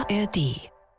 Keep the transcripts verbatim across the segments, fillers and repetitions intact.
A R D.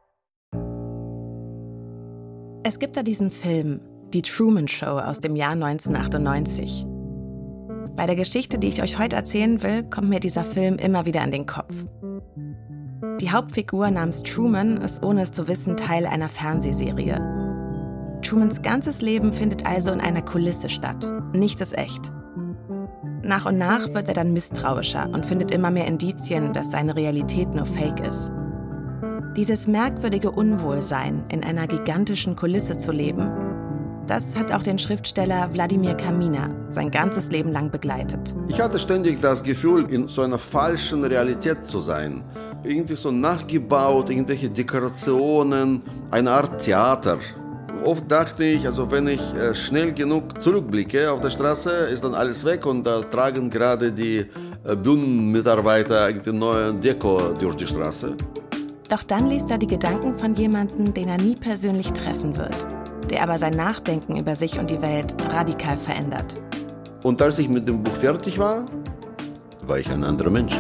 Es gibt da diesen Film, Die Truman Show aus dem Jahr neunzehnhundertachtundneunzig. Bei der Geschichte, die ich euch heute erzählen will, kommt mir dieser Film immer wieder an den Kopf. Die Hauptfigur namens Truman ist, ohne es zu wissen, Teil einer Fernsehserie. Trumans ganzes Leben findet also in einer Kulisse statt. Nichts ist echt. Nach und nach wird er dann misstrauischer und findet immer mehr Indizien, dass seine Realität nur Fake ist. Dieses merkwürdige Unwohlsein, in einer gigantischen Kulisse zu leben, das hat auch den Schriftsteller Wladimir Kaminer sein ganzes Leben lang begleitet. Ich hatte ständig das Gefühl, in so einer falschen Realität zu sein. Irgendwie so nachgebaut, irgendwelche Dekorationen, eine Art Theater. Oft dachte ich, also wenn ich äh, schnell genug zurückblicke auf der Straße, ist dann alles weg und da tragen gerade die äh, Bühnenmitarbeiter eine neue Deko durch die Straße. Doch dann liest er die Gedanken von jemandem, den er nie persönlich treffen wird, der aber sein Nachdenken über sich und die Welt radikal verändert. Und als ich mit dem Buch fertig war, war ich ein anderer Mensch.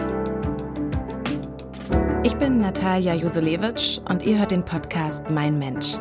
Ich bin Natalia Jusulewitsch und ihr hört den Podcast Mein Mensch.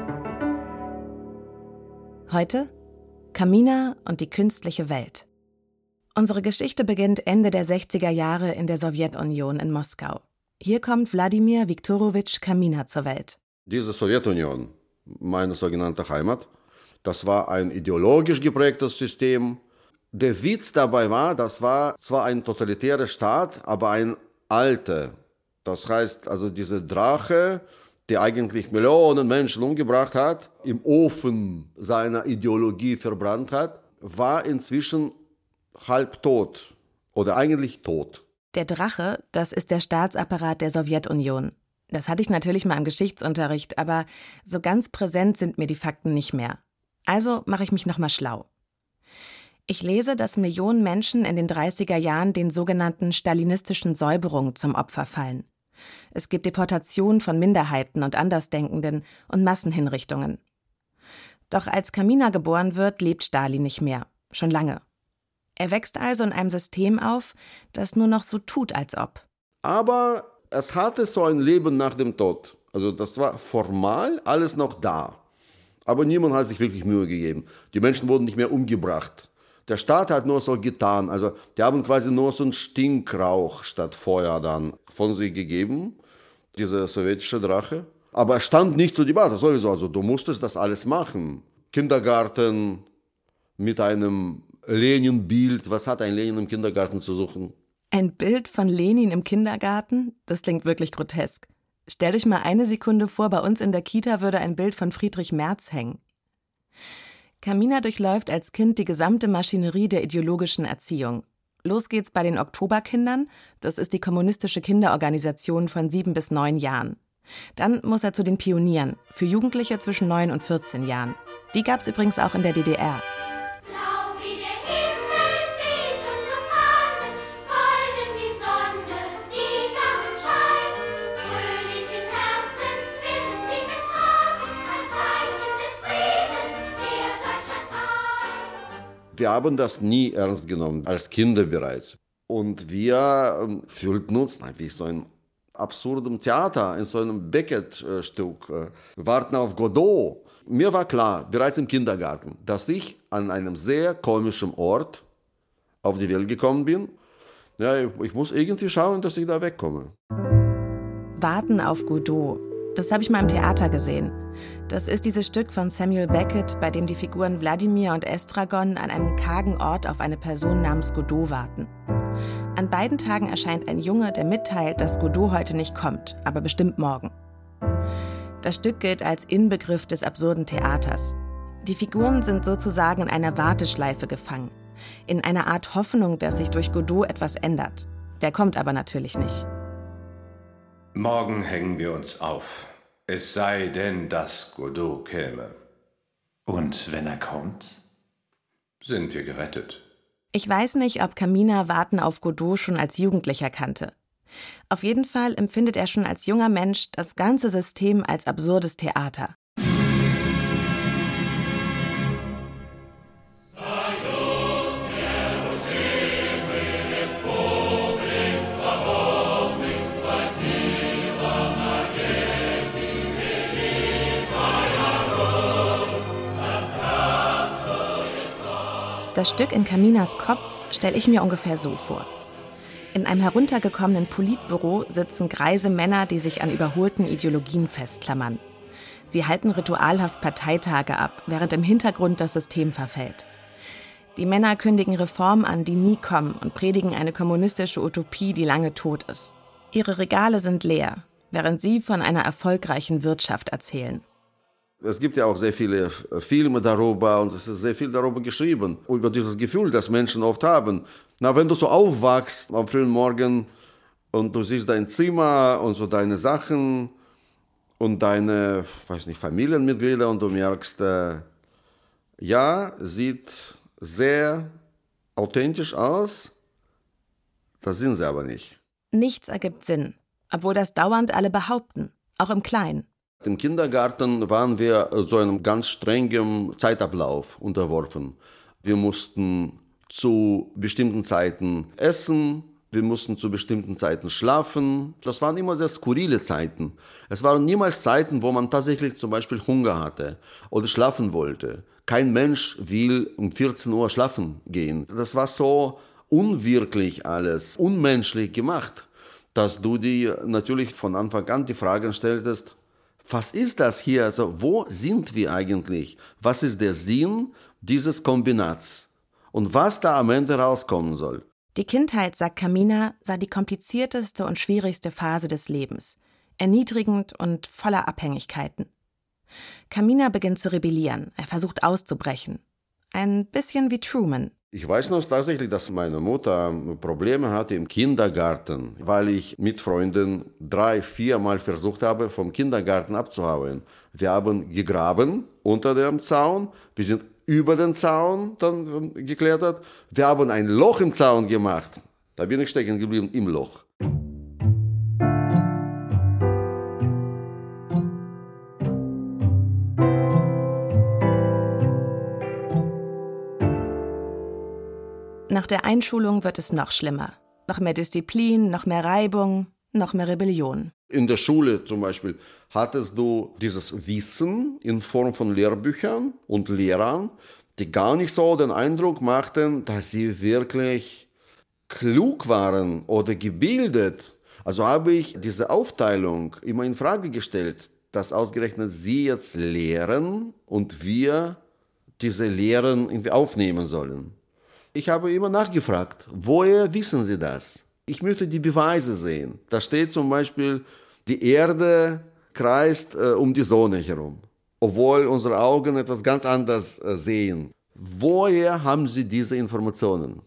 Heute Kaminer und die künstliche Welt. Unsere Geschichte beginnt Ende der sechziger Jahre in der Sowjetunion in Moskau. Hier kommt Wladimir Viktorowitsch Kaminer zur Welt. Diese Sowjetunion, meine sogenannte Heimat, das war ein ideologisch geprägtes System. Der Witz dabei war, das war zwar ein totalitärer Staat, aber ein alter. Das heißt, also diese Drache, der eigentlich Millionen Menschen umgebracht hat, im Ofen seiner Ideologie verbrannt hat, war inzwischen halbtot oder eigentlich tot. Der Drache, das ist der Staatsapparat der Sowjetunion. Das hatte ich natürlich mal im Geschichtsunterricht, aber so ganz präsent sind mir die Fakten nicht mehr. Also mache ich mich nochmal schlau. Ich lese, dass Millionen Menschen in den dreißiger Jahren den sogenannten stalinistischen Säuberungen zum Opfer fallen. Es gibt Deportationen von Minderheiten und Andersdenkenden und Massenhinrichtungen. Doch als Kaminer geboren wird, lebt Stalin nicht mehr. Schon lange. Er wächst also in einem System auf, das nur noch so tut, als ob. Aber es hatte so ein Leben nach dem Tod. Also das war formal alles noch da. Aber niemand hat sich wirklich Mühe gegeben. Die Menschen wurden nicht mehr umgebracht. Der Staat hat nur so getan. Also die haben quasi nur so einen Stinkrauch statt Feuer dann von sich gegeben, diese sowjetische Drache. Aber es stand nicht zur Debatte, sowieso. Also du musstest das alles machen. Kindergarten mit einem Lenin-Bild. Was hat ein Lenin im Kindergarten zu suchen? Ein Bild von Lenin im Kindergarten? Das klingt wirklich grotesk. Stell dich mal eine Sekunde vor, bei uns in der Kita würde ein Bild von Friedrich Merz hängen. Kaminer durchläuft als Kind die gesamte Maschinerie der ideologischen Erziehung. Los geht's bei den Oktoberkindern, das ist die kommunistische Kinderorganisation von sieben bis neun Jahren. Dann muss er zu den Pionieren, für Jugendliche zwischen neun und vierzehn Jahren. Die gab's übrigens auch in der D D R. Wir haben das nie ernst genommen, als Kinder bereits. Und wir ähm, fühlten uns na, wie so ein absurdem Theater, in so einem Beckett-Stück. Äh, wir warten auf Godot. Mir war klar, bereits im Kindergarten, dass ich an einem sehr komischen Ort auf die Welt gekommen bin. Ja, ich muss irgendwie schauen, dass ich da wegkomme. Warten auf Godot. Das habe ich mal im Theater gesehen. Das ist dieses Stück von Samuel Beckett, bei dem die Figuren Wladimir und Estragon an einem kargen Ort auf eine Person namens Godot warten. An beiden Tagen erscheint ein Junge, der mitteilt, dass Godot heute nicht kommt, aber bestimmt morgen. Das Stück gilt als Inbegriff des absurden Theaters. Die Figuren sind sozusagen in einer Warteschleife gefangen, in einer Art Hoffnung, dass sich durch Godot etwas ändert. Der kommt aber natürlich nicht. Morgen hängen wir uns auf. Es sei denn, dass Godot käme. Und wenn er kommt? Sind wir gerettet. Ich weiß nicht, ob Kaminer Warten auf Godot schon als Jugendlicher kannte. Auf jeden Fall empfindet er schon als junger Mensch das ganze System als absurdes Theater. Das Stück in Kaminas Kopf stelle ich mir ungefähr so vor. In einem heruntergekommenen Politbüro sitzen greise Männer, die sich an überholten Ideologien festklammern. Sie halten ritualhaft Parteitage ab, während im Hintergrund das System verfällt. Die Männer kündigen Reformen an, die nie kommen, und predigen eine kommunistische Utopie, die lange tot ist. Ihre Regale sind leer, während sie von einer erfolgreichen Wirtschaft erzählen. Es gibt ja auch sehr viele Filme darüber und es ist sehr viel darüber geschrieben, über dieses Gefühl, das Menschen oft haben. Na, wenn du so aufwachst am frühen Morgen und du siehst dein Zimmer und so deine Sachen und deine, weiß nicht, Familienmitglieder und du merkst, äh, ja, sieht sehr authentisch aus, das sind sie aber nicht. Nichts ergibt Sinn, obwohl das dauernd alle behaupten, auch im Kleinen. Im Kindergarten waren wir so einem ganz strengen Zeitablauf unterworfen. Wir mussten zu bestimmten Zeiten essen, wir mussten zu bestimmten Zeiten schlafen. Das waren immer sehr skurrile Zeiten. Es waren niemals Zeiten, wo man tatsächlich zum Beispiel Hunger hatte oder schlafen wollte. Kein Mensch will um vierzehn Uhr schlafen gehen. Das war so unwirklich alles, unmenschlich gemacht, dass du dir natürlich von Anfang an die Frage stelltest, was ist das hier? Also, wo sind wir eigentlich? Was ist der Sinn dieses Kombinats? Und was da am Ende rauskommen soll? Die Kindheit, sagt Kamina, sei die komplizierteste und schwierigste Phase des Lebens. Erniedrigend und voller Abhängigkeiten. Kamina beginnt zu rebellieren. Er versucht auszubrechen. Ein bisschen wie Truman. Ich weiß noch tatsächlich, dass meine Mutter Probleme hatte im Kindergarten, weil ich mit Freunden drei, viermal versucht habe, vom Kindergarten abzuhauen. Wir haben gegraben unter dem Zaun, wir sind über den Zaun dann geklettert, wir haben ein Loch im Zaun gemacht. Da bin ich stecken geblieben im Loch. Nach der Einschulung wird es noch schlimmer. Noch mehr Disziplin, noch mehr Reibung, noch mehr Rebellion. In der Schule zum Beispiel hattest du dieses Wissen in Form von Lehrbüchern und Lehrern, die gar nicht so den Eindruck machten, dass sie wirklich klug waren oder gebildet. Also habe ich diese Aufteilung immer in Frage gestellt, dass ausgerechnet sie jetzt lehren und wir diese Lehren irgendwie aufnehmen sollen. Ich habe immer nachgefragt, woher wissen Sie das? Ich möchte die Beweise sehen. Da steht zum Beispiel, die Erde kreist äh, um die Sonne herum, obwohl unsere Augen etwas ganz anderes äh, sehen. Woher haben Sie diese Informationen?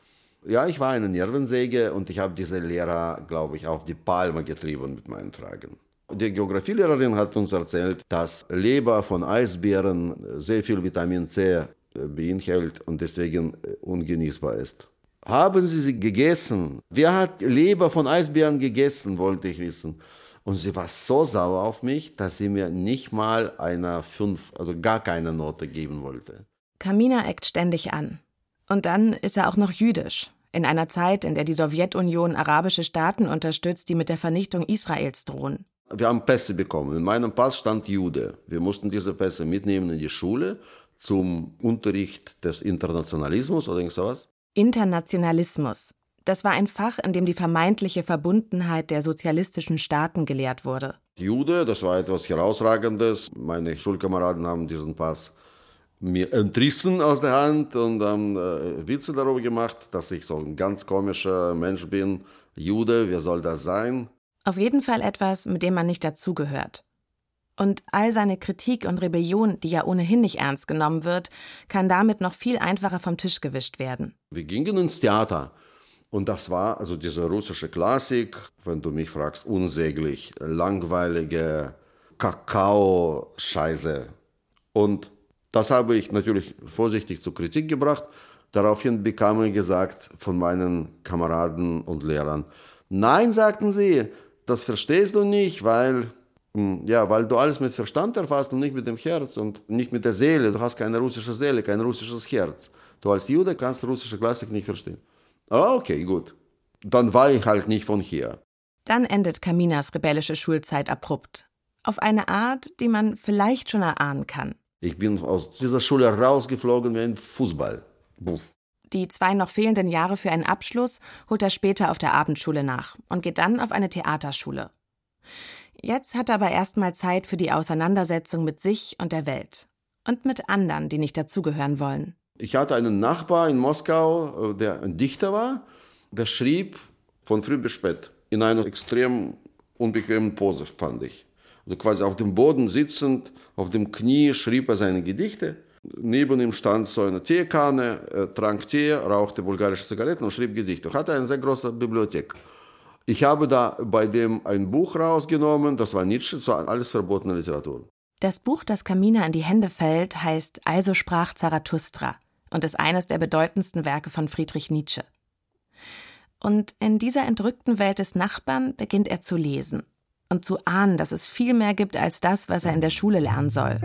Ja, ich war eine Nervensäge und ich habe diese Lehrer, glaube ich, auf die Palme getrieben mit meinen Fragen. Die Geografielehrerin hat uns erzählt, dass Leber von Eisbären sehr viel Vitamin C beinhaltet und deswegen ungenießbar ist. Haben Sie sie gegessen? Wer hat Leber von Eisbären gegessen, wollte ich wissen. Und sie war so sauer auf mich, dass sie mir nicht mal eine fünf, also gar keine Note geben wollte. Kamina eckt ständig an. Und dann ist er auch noch jüdisch. In einer Zeit, in der die Sowjetunion arabische Staaten unterstützt, die mit der Vernichtung Israels drohen. Wir haben Pässe bekommen. In meinem Pass stand Jude. Wir mussten diese Pässe mitnehmen in die Schule zum Unterricht des Internationalismus oder irgend sowas. Internationalismus. Das war ein Fach, in dem die vermeintliche Verbundenheit der sozialistischen Staaten gelehrt wurde. Jude, das war etwas Herausragendes. Meine Schulkameraden haben diesen Pass mir entrissen aus der Hand und haben äh, Witze darüber gemacht, dass ich so ein ganz komischer Mensch bin. Jude, wer soll das sein? Auf jeden Fall etwas, mit dem man nicht dazugehört. Und all seine Kritik und Rebellion, die ja ohnehin nicht ernst genommen wird, kann damit noch viel einfacher vom Tisch gewischt werden. Wir gingen ins Theater und das war also diese russische Klassik, wenn du mich fragst, unsäglich, langweilige Kakao-Scheiße. Und das habe ich natürlich vorsichtig zur Kritik gebracht. Daraufhin bekam mir gesagt von meinen Kameraden und Lehrern, nein, sagten sie, das verstehst du nicht, weil... Ja, weil du alles mit Verstand erfasst und nicht mit dem Herz und nicht mit der Seele. Du hast keine russische Seele, kein russisches Herz. Du als Jude kannst russische Klassik nicht verstehen. Ah, okay, gut. Dann war ich halt nicht von hier. Dann endet Kaminas rebellische Schulzeit abrupt. Auf eine Art, die man vielleicht schon erahnen kann. Ich bin aus dieser Schule rausgeflogen wie ein Fußball. Puh. Die zwei noch fehlenden Jahre für einen Abschluss holt er später auf der Abendschule nach und geht dann auf eine Theaterschule. Jetzt hat er aber erstmal Zeit für die Auseinandersetzung mit sich und der Welt. Und mit anderen, die nicht dazugehören wollen. Ich hatte einen Nachbar in Moskau, der ein Dichter war, der schrieb von früh bis spät in einer extrem unbequemen Pose, fand ich. Also quasi auf dem Boden sitzend, auf dem Knie schrieb er seine Gedichte. Neben ihm stand so eine Teekanne, er trank Tee, rauchte bulgarische Zigaretten und schrieb Gedichte. Er hatte eine sehr große Bibliothek. Ich habe da bei dem ein Buch rausgenommen, das war Nietzsche, das war alles verbotene Literatur. Das Buch, das Kamina in die Hände fällt, heißt Also sprach Zarathustra und ist eines der bedeutendsten Werke von Friedrich Nietzsche. Und in dieser entrückten Welt des Nachbarn beginnt er zu lesen und zu ahnen, dass es viel mehr gibt als das, was er in der Schule lernen soll.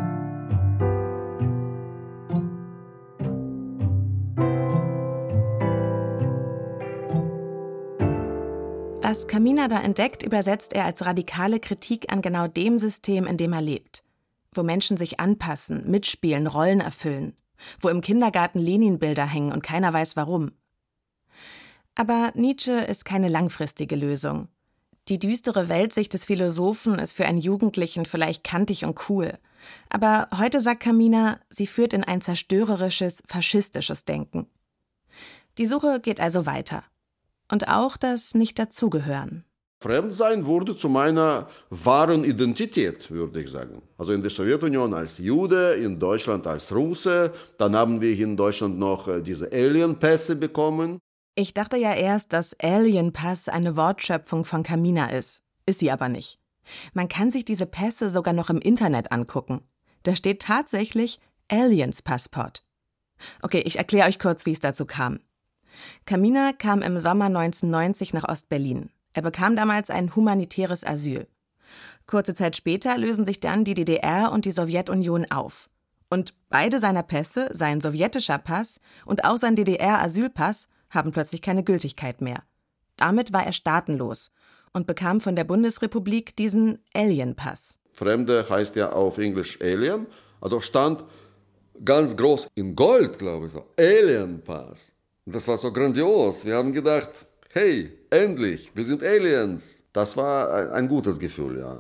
Was Kamina da entdeckt, übersetzt er als radikale Kritik an genau dem System, in dem er lebt. Wo Menschen sich anpassen, mitspielen, Rollen erfüllen. Wo im Kindergarten Lenin-Bilder hängen und keiner weiß warum. Aber Nietzsche ist keine langfristige Lösung. Die düstere Weltsicht des Philosophen ist für einen Jugendlichen vielleicht kantig und cool. Aber heute sagt Kamina, sie führt in ein zerstörerisches, faschistisches Denken. Die Suche geht also weiter. Und auch das Nicht-Dazugehören. Fremdsein wurde zu meiner wahren Identität, würde ich sagen. Also in der Sowjetunion als Jude, in Deutschland als Russe. Dann haben wir hier in Deutschland noch diese Alien-Pässe bekommen. Ich dachte ja erst, dass Alien-Pass eine Wortschöpfung von Kamina ist. Ist sie aber nicht. Man kann sich diese Pässe sogar noch im Internet angucken. Da steht tatsächlich Aliens-Passport. Okay, ich erkläre euch kurz, wie es dazu kam. Kamina kam im Sommer neunzehnhundertneunzig nach Ostberlin. Er bekam damals ein humanitäres Asyl. Kurze Zeit später lösen sich dann die D D R und die Sowjetunion auf. Und beide seiner Pässe, sein sowjetischer Pass und auch sein D D R-Asylpass, haben plötzlich keine Gültigkeit mehr. Damit war er staatenlos und bekam von der Bundesrepublik diesen Alien-Pass. Fremde heißt ja auf Englisch Alien. Also stand ganz groß in Gold, glaube ich, so Alien-Pass. Das war so grandios. Wir haben gedacht, hey, endlich, wir sind Aliens. Das war ein, ein gutes Gefühl, ja.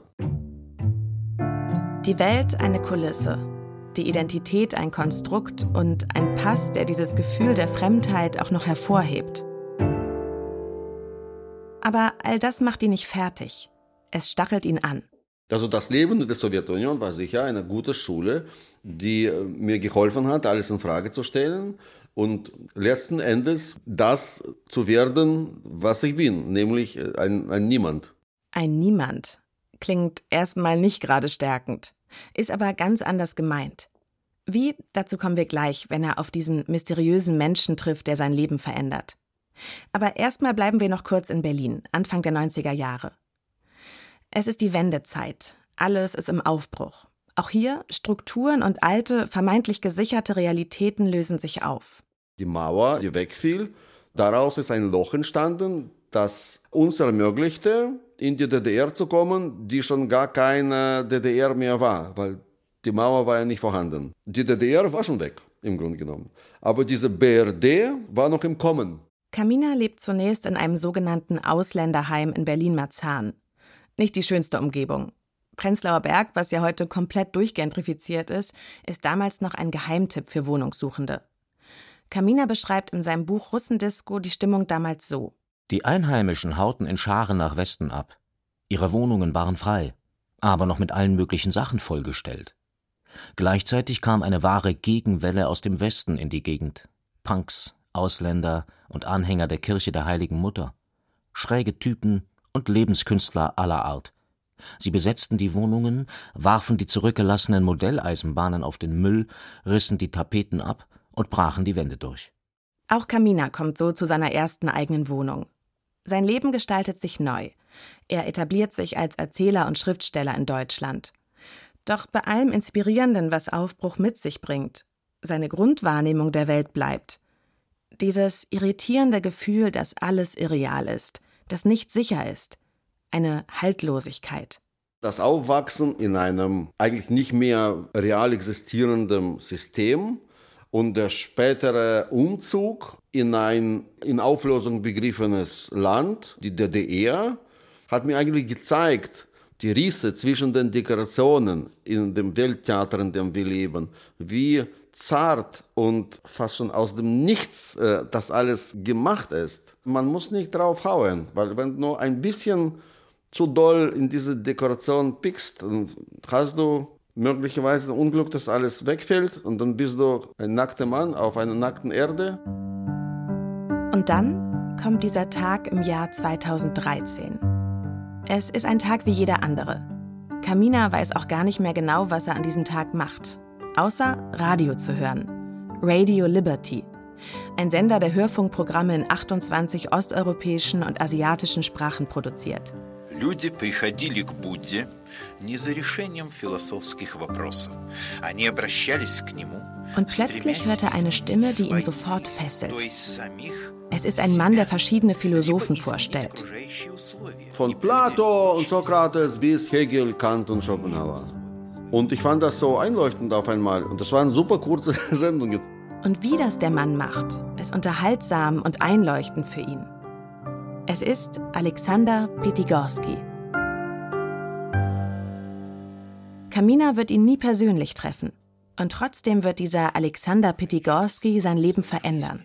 Die Welt eine Kulisse, die Identität ein Konstrukt und ein Pass, der dieses Gefühl der Fremdheit auch noch hervorhebt. Aber all das macht ihn nicht fertig. Es stachelt ihn an. Also das Leben in der Sowjetunion war sicher eine gute Schule, die mir geholfen hat, alles in Frage zu stellen. Und letzten Endes das zu werden, was ich bin, nämlich ein, ein Niemand. Ein Niemand klingt erstmal nicht gerade stärkend, ist aber ganz anders gemeint. Wie, dazu kommen wir gleich, wenn er auf diesen mysteriösen Menschen trifft, der sein Leben verändert. Aber erstmal bleiben wir noch kurz in Berlin, Anfang der neunziger Jahre. Es ist die Wendezeit, alles ist im Aufbruch. Auch hier, Strukturen und alte, vermeintlich gesicherte Realitäten lösen sich auf. Die Mauer, die wegfiel, daraus ist ein Loch entstanden, das uns ermöglichte, in die D D R zu kommen, die schon gar keine D D R mehr war, weil die Mauer war ja nicht vorhanden. Die D D R war schon weg, im Grunde genommen. Aber diese B R D war noch im Kommen. Kamina lebt zunächst in einem sogenannten Ausländerheim in Berlin-Marzahn. Nicht die schönste Umgebung. Prenzlauer Berg, was ja heute komplett durchgentrifiziert ist, ist damals noch ein Geheimtipp für Wohnungssuchende. Kamina beschreibt in seinem Buch Russendisco die Stimmung damals so. Die Einheimischen hauten in Scharen nach Westen ab. Ihre Wohnungen waren frei, aber noch mit allen möglichen Sachen vollgestellt. Gleichzeitig kam eine wahre Gegenwelle aus dem Westen in die Gegend. Punks, Ausländer und Anhänger der Kirche der Heiligen Mutter. Schräge Typen und Lebenskünstler aller Art. Sie besetzten die Wohnungen, warfen die zurückgelassenen Modelleisenbahnen auf den Müll, rissen die Tapeten ab und brachen die Wände durch. Auch Kamina kommt so zu seiner ersten eigenen Wohnung. Sein Leben gestaltet sich neu. Er etabliert sich als Erzähler und Schriftsteller in Deutschland. Doch bei allem Inspirierenden, was Aufbruch mit sich bringt, seine Grundwahrnehmung der Welt bleibt. Dieses irritierende Gefühl, dass alles irreal ist, das nicht sicher ist. Eine Haltlosigkeit. Das Aufwachsen in einem eigentlich nicht mehr real existierenden System Und der spätere Umzug in ein in Auflösung begriffenes Land, die D D R, hat mir eigentlich gezeigt, die Risse zwischen den Dekorationen in dem Welttheater, in dem wir leben, wie zart und fast schon aus dem Nichts äh, das alles gemacht ist. Man muss nicht drauf hauen, weil wenn du nur ein bisschen zu doll in diese Dekoration pickst, dann hast du möglicherweise ein Unglück, dass alles wegfällt und dann bist du ein nackter Mann auf einer nackten Erde. Und dann kommt dieser Tag im Jahr zweitausenddreizehn. Es ist ein Tag wie jeder andere. Kamina weiß auch gar nicht mehr genau, was er an diesem Tag macht, außer Radio zu hören. Radio Liberty. Ein Sender, der Hörfunkprogramme in achtundzwanzig osteuropäischen und asiatischen Sprachen produziert. Люди приходили к Будде не за решением философских вопросов. Они обращались к нему. Und plötzlich hört er eine Stimme, die ihn sofort fesselt. Es ist ein Mann, der verschiedene Philosophen vorstellt. Von Plato und Sokrates bis Hegel, Kant und Schopenhauer. Und ich fand das so einleuchtend auf einmal. Und das waren super kurze Sendungen. Und wie das der Mann macht, ist unterhaltsam und einleuchtend für ihn. Es ist Alexander Pitigorski. Kamina wird ihn nie persönlich treffen. Und trotzdem wird dieser Alexander Pitigorski sein Leben verändern.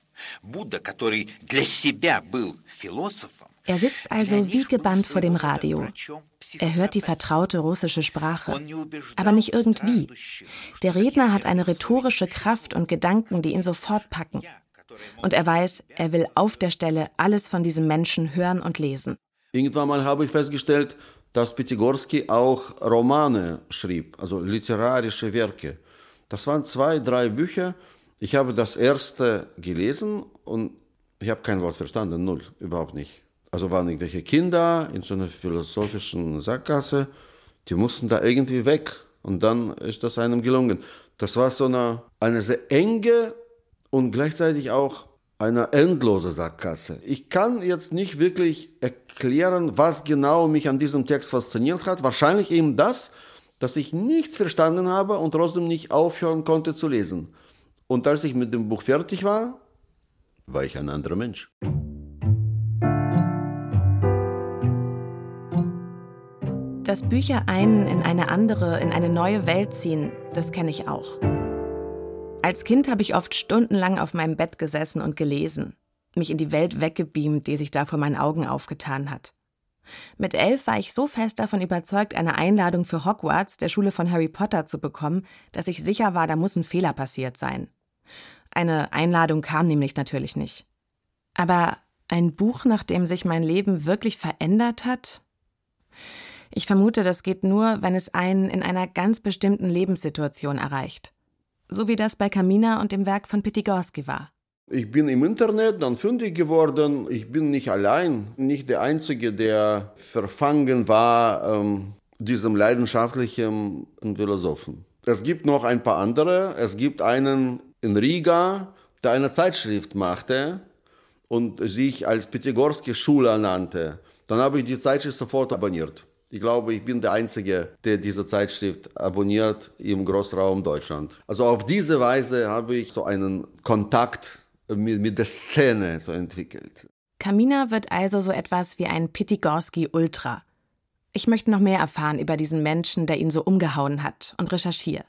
Er sitzt also wie gebannt vor dem Radio. Er hört die vertraute russische Sprache, aber nicht irgendwie. Der Redner hat eine rhetorische Kraft und Gedanken, die ihn sofort packen. Und er weiß, er will auf der Stelle alles von diesem Menschen hören und lesen. Irgendwann mal habe ich festgestellt, dass Pitigorski auch Romane schrieb, also literarische Werke. Das waren zwei, drei Bücher. Ich habe das erste gelesen und ich habe kein Wort verstanden, null, überhaupt nicht. Also waren irgendwelche Kinder in so einer philosophischen Sackgasse, die mussten da irgendwie weg und dann ist das einem gelungen. Das war so eine, eine sehr enge und gleichzeitig auch eine endlose Sackgasse. Ich kann jetzt nicht wirklich erklären, was genau mich an diesem Text fasziniert hat. Wahrscheinlich eben das, dass ich nichts verstanden habe und trotzdem nicht aufhören konnte zu lesen. Und als ich mit dem Buch fertig war, war ich ein anderer Mensch. Dass Bücher einen in eine andere, in eine neue Welt ziehen, das kenne ich auch. Als Kind habe ich oft stundenlang auf meinem Bett gesessen und gelesen, mich in die Welt weggebeamt, die sich da vor meinen Augen aufgetan hat. Mit elf war ich so fest davon überzeugt, eine Einladung für Hogwarts, der Schule von Harry Potter, zu bekommen, dass ich sicher war, da muss ein Fehler passiert sein. Eine Einladung kam nämlich natürlich nicht. Aber ein Buch, nach dem sich mein Leben wirklich verändert hat? Ich vermute, das geht nur, wenn es einen in einer ganz bestimmten Lebenssituation erreicht. So wie das bei Kamina und dem Werk von Pitigorski war. Ich bin im Internet dann fündig geworden. Ich bin nicht allein, nicht der Einzige, der verfangen war, ähm, diesem leidenschaftlichen Philosophen. Es gibt noch ein paar andere. Es gibt einen in Riga, der eine Zeitschrift machte und sich als Pitigorski-Schüler nannte. Dann habe ich die Zeitschrift sofort abonniert. Ich glaube, ich bin der Einzige, der diese Zeitschrift abonniert im Großraum Deutschland. Also auf diese Weise habe ich so einen Kontakt mit, mit der Szene so entwickelt. Kamina wird also so etwas wie ein Pitigorski-Ultra. Ich möchte noch mehr erfahren über diesen Menschen, der ihn so umgehauen hat, und recherchiere.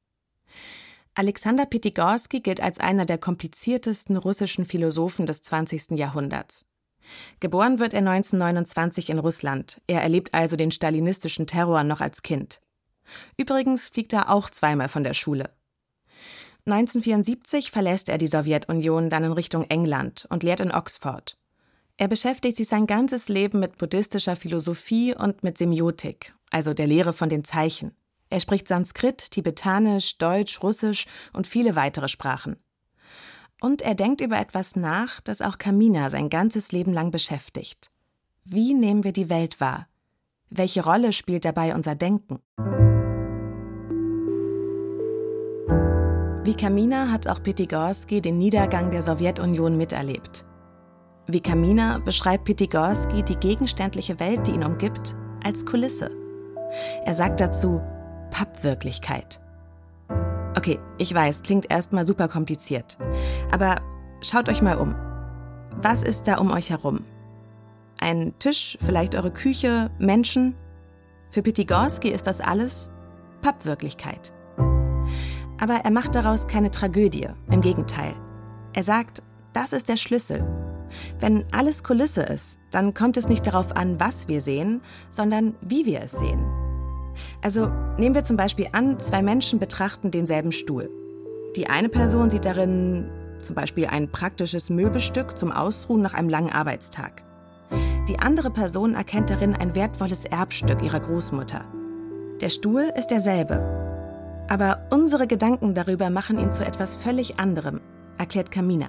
Alexander Pitigorski gilt als einer der kompliziertesten russischen Philosophen des zwanzigsten Jahrhunderts. Geboren wird er neunzehnhundertneunundzwanzig in Russland. Er erlebt also den stalinistischen Terror noch als Kind. Übrigens fliegt er auch zweimal von der Schule. neunzehnhundertvierundsiebzig verlässt er die Sowjetunion dann in Richtung England und lehrt in Oxford. Er beschäftigt sich sein ganzes Leben mit buddhistischer Philosophie und mit Semiotik, also der Lehre von den Zeichen. Er spricht Sanskrit, Tibetanisch, Deutsch, Russisch und viele weitere Sprachen. Und er denkt über etwas nach, das auch Kamina sein ganzes Leben lang beschäftigt. Wie nehmen wir die Welt wahr? Welche Rolle spielt dabei unser Denken? Wie Kamina hat auch Pitigorski den Niedergang der Sowjetunion miterlebt. Wie Kamina beschreibt Pitigorski die gegenständliche Welt, die ihn umgibt, als Kulisse. Er sagt dazu Pappwirklichkeit. Okay, ich weiß, klingt erstmal super kompliziert. Aber schaut euch mal um. Was ist da um euch herum? Ein Tisch, vielleicht eure Küche, Menschen? Für Pятигорский ist das alles Pappwirklichkeit. Aber er macht daraus keine Tragödie, im Gegenteil. Er sagt, das ist der Schlüssel. Wenn alles Kulisse ist, dann kommt es nicht darauf an, was wir sehen, sondern wie wir es sehen. Also nehmen wir zum Beispiel an, zwei Menschen betrachten denselben Stuhl. Die eine Person sieht darin zum Beispiel ein praktisches Möbelstück zum Ausruhen nach einem langen Arbeitstag. Die andere Person erkennt darin ein wertvolles Erbstück ihrer Großmutter. Der Stuhl ist derselbe. Aber unsere Gedanken darüber machen ihn zu etwas völlig anderem, erklärt Kamina.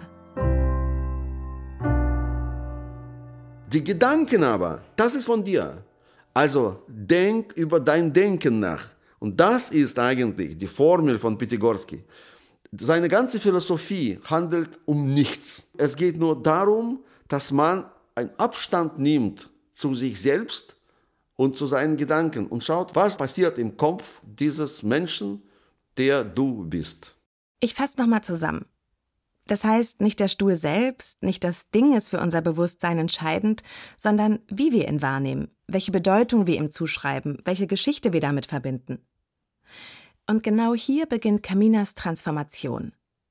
Die Gedanken aber, das ist von dir. Also denk über dein Denken nach. Und das ist eigentlich die Formel von Pятигорский. Seine ganze Philosophie handelt um nichts. Es geht nur darum, dass man einen Abstand nimmt zu sich selbst und zu seinen Gedanken und schaut, was passiert im Kopf dieses Menschen, der du bist. Ich fasse nochmal zusammen. Das heißt, nicht der Stuhl selbst, nicht das Ding ist für unser Bewusstsein entscheidend, sondern wie wir ihn wahrnehmen, welche Bedeutung wir ihm zuschreiben, welche Geschichte wir damit verbinden. Und genau hier beginnt Kaminas Transformation.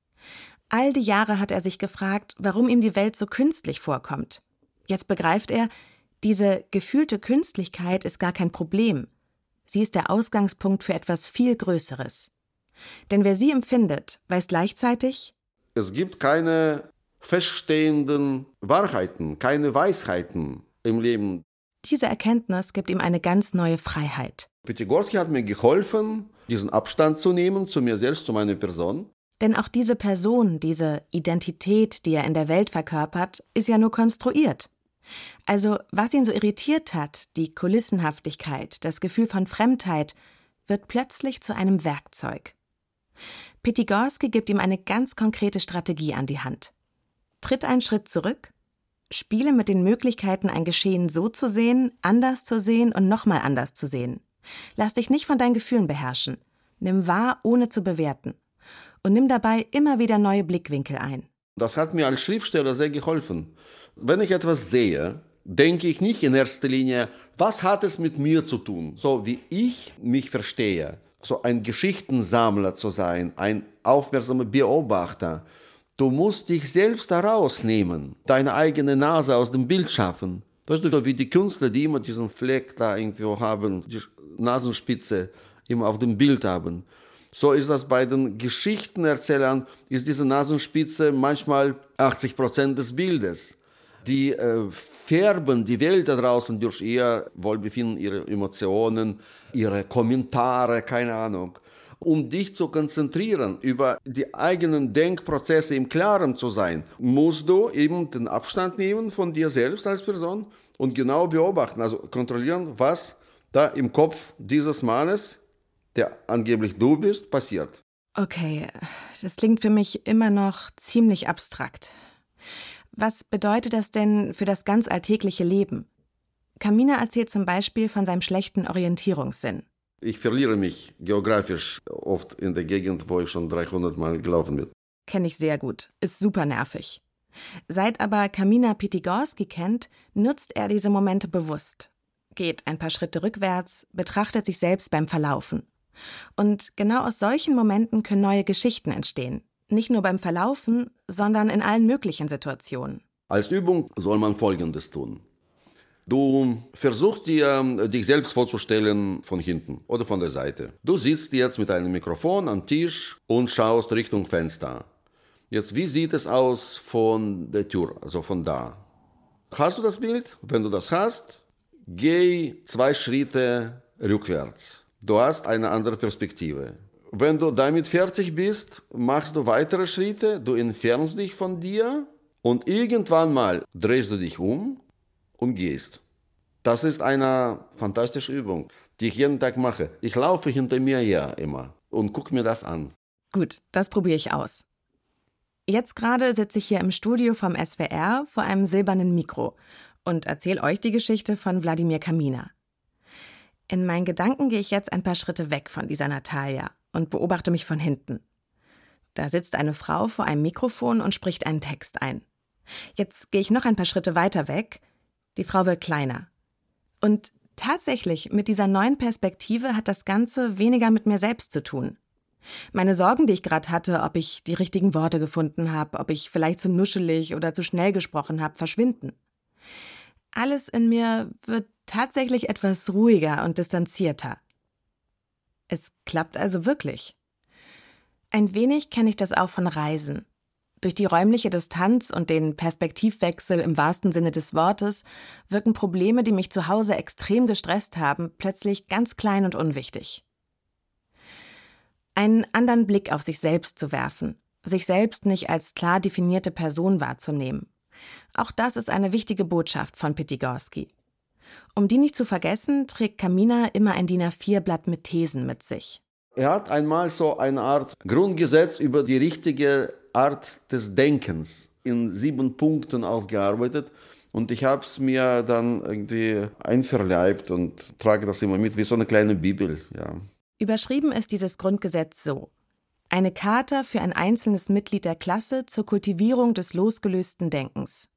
All die Jahre hat er sich gefragt, warum ihm die Welt so künstlich vorkommt. Jetzt begreift er, diese gefühlte Künstlichkeit ist gar kein Problem. Sie ist der Ausgangspunkt für etwas viel Größeres. Denn wer sie empfindet, weiß gleichzeitig, es gibt keine feststehenden Wahrheiten, keine Weisheiten im Leben. Diese Erkenntnis gibt ihm eine ganz neue Freiheit. Pятигорский hat mir geholfen, diesen Abstand zu nehmen zu mir selbst, zu meiner Person. Denn auch diese Person, diese Identität, die er in der Welt verkörpert, ist ja nur konstruiert. Also, was ihn so irritiert hat, die Kulissenhaftigkeit, das Gefühl von Fremdheit, wird plötzlich zu einem Werkzeug. Pятигорский gibt ihm eine ganz konkrete Strategie an die Hand. Tritt einen Schritt zurück, spiele mit den Möglichkeiten, ein Geschehen so zu sehen, anders zu sehen und nochmal anders zu sehen. Lass dich nicht von deinen Gefühlen beherrschen. Nimm wahr, ohne zu bewerten. Und nimm dabei immer wieder neue Blickwinkel ein. Das hat mir als Schriftsteller sehr geholfen. Wenn ich etwas sehe, denke ich nicht in erster Linie, was hat es mit mir zu tun? So wie ich mich verstehe. So ein Geschichtensammler zu sein, ein aufmerksamer Beobachter. Du musst dich selbst herausnehmen, deine eigene Nase aus dem Bild schaffen. Weißt du, wie die Künstler, die immer diesen Fleck da irgendwo haben, die Nasenspitze immer auf dem Bild haben. So ist das bei den Geschichtenerzählern, ist diese Nasenspitze manchmal achtzig Prozent des Bildes. Die äh, färben die Welt da draußen durch ihr Wohlbefinden, ihre Emotionen, ihre Kommentare, keine Ahnung. Um dich zu konzentrieren, über die eigenen Denkprozesse im Klaren zu sein, musst du eben den Abstand nehmen von dir selbst als Person und genau beobachten, also kontrollieren, was da im Kopf dieses Mannes, der angeblich du bist, passiert. Okay, das klingt für mich immer noch ziemlich abstrakt. Was bedeutet das denn für das ganz alltägliche Leben? Kamina erzählt zum Beispiel von seinem schlechten Orientierungssinn. Ich verliere mich geografisch oft in der Gegend, wo ich schon dreihundert Mal gelaufen bin. Kenne ich sehr gut, ist super nervig. Seit aber Kamina Pятигорский kennt, nutzt er diese Momente bewusst. Geht ein paar Schritte rückwärts, betrachtet sich selbst beim Verlaufen. Und genau aus solchen Momenten können neue Geschichten entstehen. Nicht nur beim Verlaufen, sondern in allen möglichen Situationen. Als Übung soll man Folgendes tun. Du versuchst dir, dich selbst vorzustellen von hinten oder von der Seite. Du sitzt jetzt mit einem Mikrofon am Tisch und schaust Richtung Fenster. Jetzt, wie sieht es aus von der Tür, also von da? Hast du das Bild? Wenn du das hast, geh zwei Schritte rückwärts. Du hast eine andere Perspektive. Wenn du damit fertig bist, machst du weitere Schritte, du entfernst dich von dir und irgendwann mal drehst du dich um und gehst. Das ist eine fantastische Übung, die ich jeden Tag mache. Ich laufe hinter mir ja immer und gucke mir das an. Gut, das probiere ich aus. Jetzt gerade sitze ich hier im Studio vom S W R vor einem silbernen Mikro und erzähle euch die Geschichte von Wladimir Kamina. In meinen Gedanken gehe ich jetzt ein paar Schritte weg von dieser Natalia und beobachte mich von hinten. Da sitzt eine Frau vor einem Mikrofon und spricht einen Text ein. Jetzt gehe ich noch ein paar Schritte weiter weg. Die Frau wird kleiner. Und tatsächlich, mit dieser neuen Perspektive hat das Ganze weniger mit mir selbst zu tun. Meine Sorgen, die ich gerade hatte, ob ich die richtigen Worte gefunden habe, ob ich vielleicht zu nuschelig oder zu schnell gesprochen habe, verschwinden. Alles in mir wird tatsächlich etwas ruhiger und distanzierter. Es klappt also wirklich. Ein wenig kenne ich das auch von Reisen. Durch die räumliche Distanz und den Perspektivwechsel im wahrsten Sinne des Wortes wirken Probleme, die mich zu Hause extrem gestresst haben, plötzlich ganz klein und unwichtig. Einen anderen Blick auf sich selbst zu werfen, sich selbst nicht als klar definierte Person wahrzunehmen. Auch das ist eine wichtige Botschaft von Pětigorsky. Um die nicht zu vergessen, trägt Kamina immer ein D I N A vier Blatt mit Thesen mit sich. Er hat einmal so eine Art Grundgesetz über die richtige Art des Denkens in sieben Punkten ausgearbeitet. Und ich habe es mir dann irgendwie einverleibt und trage das immer mit, wie so eine kleine Bibel. Ja. Überschrieben ist dieses Grundgesetz so: Eine Charta für ein einzelnes Mitglied der Klasse zur Kultivierung des losgelösten Denkens.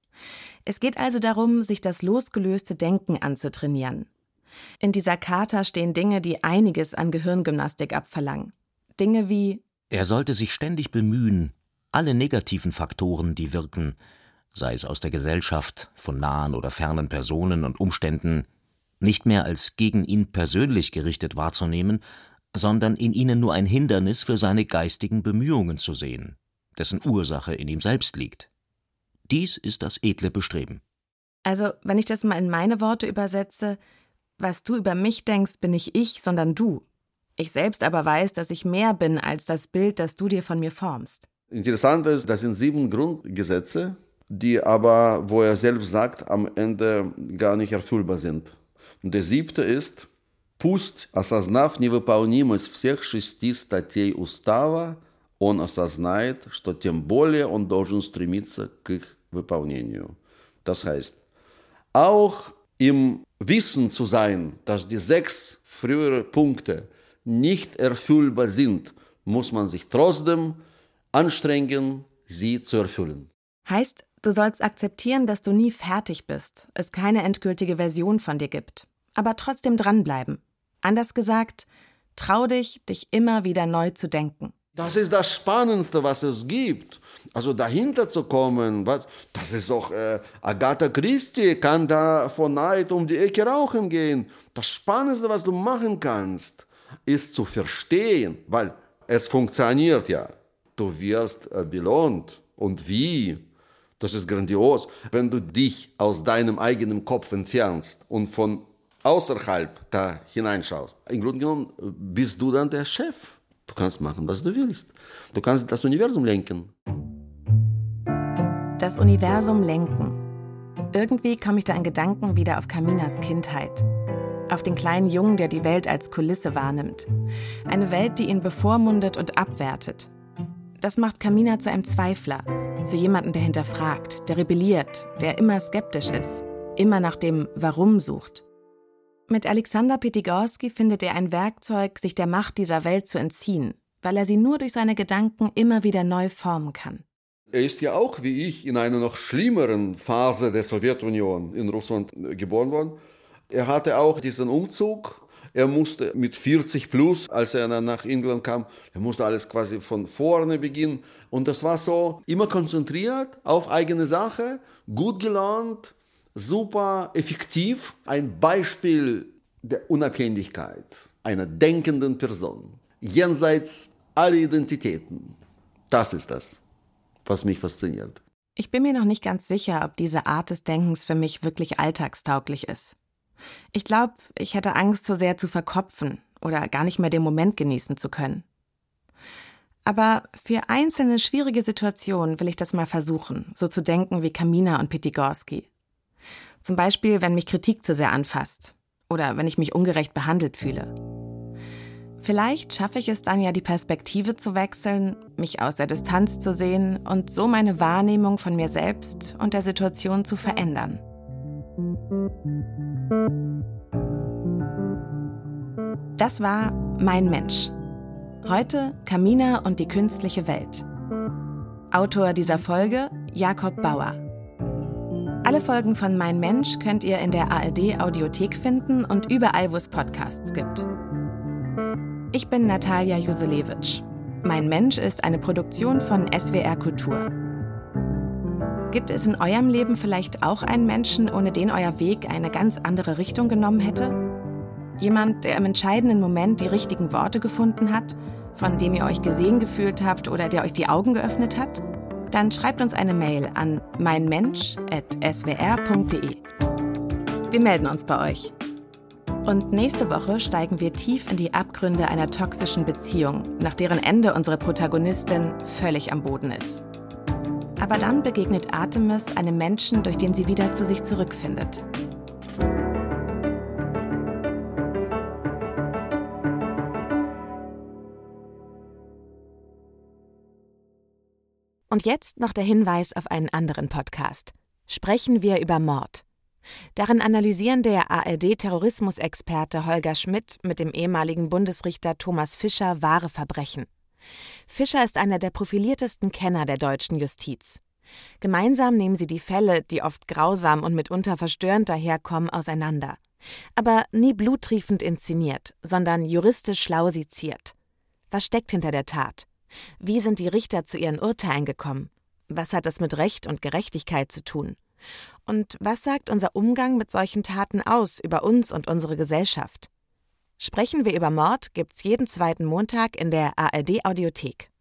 Es geht also darum, sich das losgelöste Denken anzutrainieren. In dieser Charta stehen Dinge, die einiges an Gehirngymnastik abverlangen. Dinge wie: Er sollte sich ständig bemühen, alle negativen Faktoren, die wirken, sei es aus der Gesellschaft, von nahen oder fernen Personen und Umständen, nicht mehr als gegen ihn persönlich gerichtet wahrzunehmen, sondern in ihnen nur ein Hindernis für seine geistigen Bemühungen zu sehen, dessen Ursache in ihm selbst liegt. Dies ist das edle Bestreben. Also, wenn ich das mal in meine Worte übersetze: Was du über mich denkst, bin nicht ich, sondern du. Ich selbst aber weiß, dass ich mehr bin als das Bild, das du dir von mir formst. Interessant ist, das sind sieben Grundgesetze, die aber, wo er selbst sagt, am Ende gar nicht erfüllbar sind. Und der siebte ist: Пусть, осознав невыполнимость всех шести статей устава, он осознает, что тем более он должен стремиться к их выполнению. Das heißt, auch im Wissen zu sein, dass die sechs früheren Punkte nicht erfüllbar sind, muss man sich trotzdem anstrengen, sie zu erfüllen. Heißt, du sollst akzeptieren, dass du nie fertig bist, es keine endgültige Version von dir gibt, aber trotzdem dranbleiben. Anders gesagt, trau dich, dich immer wieder neu zu denken. Das ist das Spannendste, was es gibt. Also dahinter zu kommen, was, das ist auch äh, Agatha Christie kann da vor Neid um die Ecke rauchen gehen. Das Spannendste, was du machen kannst, ist zu verstehen, weil es funktioniert ja. Du wirst äh, belohnt. Und wie? Das ist grandios. Wenn du dich aus deinem eigenen Kopf entfernst und von außerhalb da hineinschaust. Im Grunde genommen bist du dann der Chef. Du kannst machen, was du willst. Du kannst das Universum lenken. Das Universum lenken. Irgendwie komme ich da in Gedanken wieder auf Kaminas Kindheit. Auf den kleinen Jungen, der die Welt als Kulisse wahrnimmt. Eine Welt, die ihn bevormundet und abwertet. Das macht Kamina zu einem Zweifler, zu jemandem, der hinterfragt, der rebelliert, der immer skeptisch ist, immer nach dem Warum sucht. Mit Alexander Pětigorsky findet er ein Werkzeug, sich der Macht dieser Welt zu entziehen, weil er sie nur durch seine Gedanken immer wieder neu formen kann. Er ist ja auch, wie ich, in einer noch schlimmeren Phase der Sowjetunion in Russland geboren worden. Er hatte auch diesen Umzug. Er musste mit vierzig plus, als er dann nach England kam, er musste alles quasi von vorne beginnen. Und das war so immer konzentriert auf eigene Sache, gut gelaunt, super effektiv. Ein Beispiel der Unabhängigkeit einer denkenden Person, jenseits aller Identitäten. Das ist das, was mich fasziniert. Ich bin mir noch nicht ganz sicher, ob diese Art des Denkens für mich wirklich alltagstauglich ist. Ich glaube, ich hätte Angst, so sehr zu verkopfen oder gar nicht mehr den Moment genießen zu können. Aber für einzelne schwierige Situationen will ich das mal versuchen, so zu denken wie Kamina und Pětigorsky. Zum Beispiel, wenn mich Kritik zu sehr anfasst oder wenn ich mich ungerecht behandelt fühle. Vielleicht schaffe ich es dann ja, die Perspektive zu wechseln, mich aus der Distanz zu sehen und so meine Wahrnehmung von mir selbst und der Situation zu verändern. Das war Mein Mensch. Heute Kamina und die künstliche Welt. Autor dieser Folge Jakob Bauer. Alle Folgen von Mein Mensch könnt ihr in der A R D-Audiothek finden und überall, wo es Podcasts gibt. Ich bin Natalia Juselewitsch. Mein Mensch ist eine Produktion von S W R Kultur. Gibt es in eurem Leben vielleicht auch einen Menschen, ohne den euer Weg eine ganz andere Richtung genommen hätte? Jemand, der im entscheidenden Moment die richtigen Worte gefunden hat, von dem ihr euch gesehen gefühlt habt oder der euch die Augen geöffnet hat? Dann schreibt uns eine Mail an meinmensch at s w r punkt d e. Wir melden uns bei euch. Und nächste Woche steigen wir tief in die Abgründe einer toxischen Beziehung, nach deren Ende unsere Protagonistin völlig am Boden ist. Aber dann begegnet Artemis einem Menschen, durch den sie wieder zu sich zurückfindet. Und jetzt noch der Hinweis auf einen anderen Podcast. Sprechen wir über Mord. Darin analysieren der A R D-Terrorismusexperte Holger Schmidt mit dem ehemaligen Bundesrichter Thomas Fischer wahre Verbrechen. Fischer ist einer der profiliertesten Kenner der deutschen Justiz. Gemeinsam nehmen sie die Fälle, die oft grausam und mitunter verstörend daherkommen, auseinander. Aber nie bluttriefend inszeniert, sondern juristisch schlau seziert. Was steckt hinter der Tat? Wie sind die Richter zu ihren Urteilen gekommen? Was hat es mit Recht und Gerechtigkeit zu tun? Und was sagt unser Umgang mit solchen Taten aus über uns und unsere Gesellschaft? Sprechen wir über Mord gibt's jeden zweiten Montag in der A R D-Audiothek.